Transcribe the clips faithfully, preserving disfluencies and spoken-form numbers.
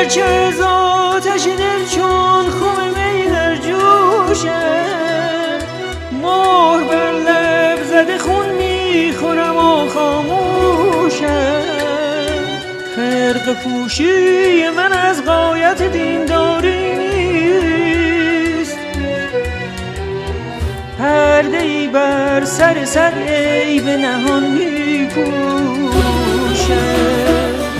گرچه از آتش دل چون خم می در جوشم، مهر بر لب زده خون میخورم و خاموشم. خرقه پوشی من از غایت دینداری نیست، پرده ای بر سر سر عیب نهان میپوشم.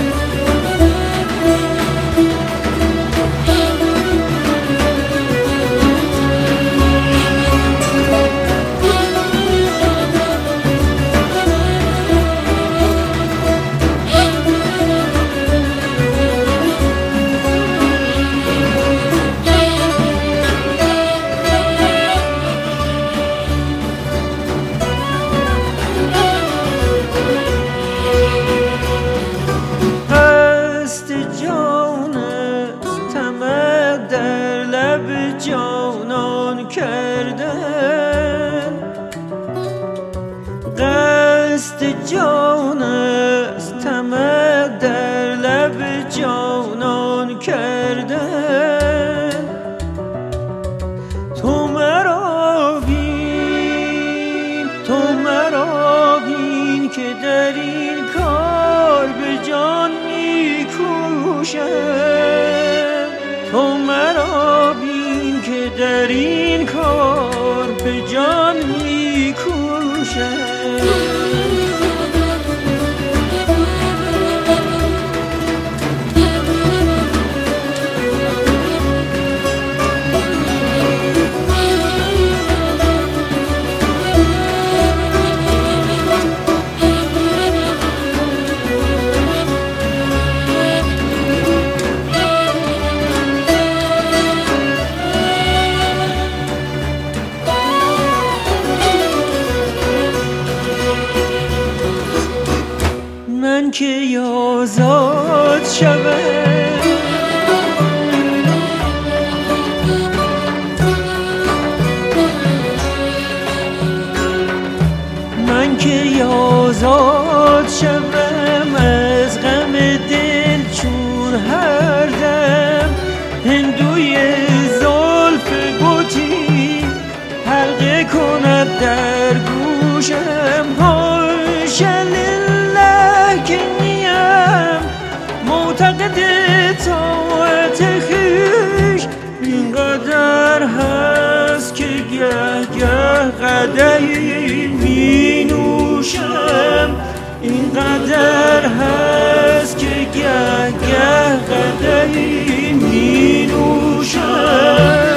جانان کردن قصد جان است، طمع در لب جانان کردن. تو مرا بین، تو مرا بین که در این کار به جان میکوشم. تو مرا بین که در این کار به جان میکوشم. من که آزاد شوم، من که آزاد شوم از غم دل چون هر دم هندوی زلف بتی حلقه کند در گوشم. که نیم معتقد طاعت خویش، اینقدر هست که گه گه قدحی می نوشم. اینقدر هست که گه گه قدحی می نوشم.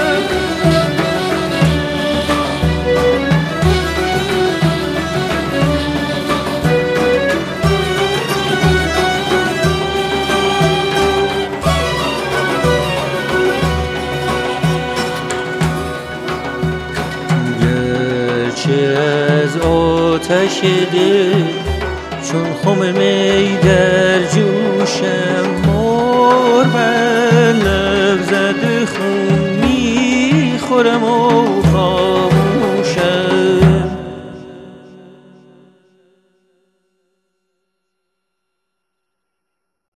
از آتش دل چون خم می در جوشم، مهر بر لب زده خون میخورم و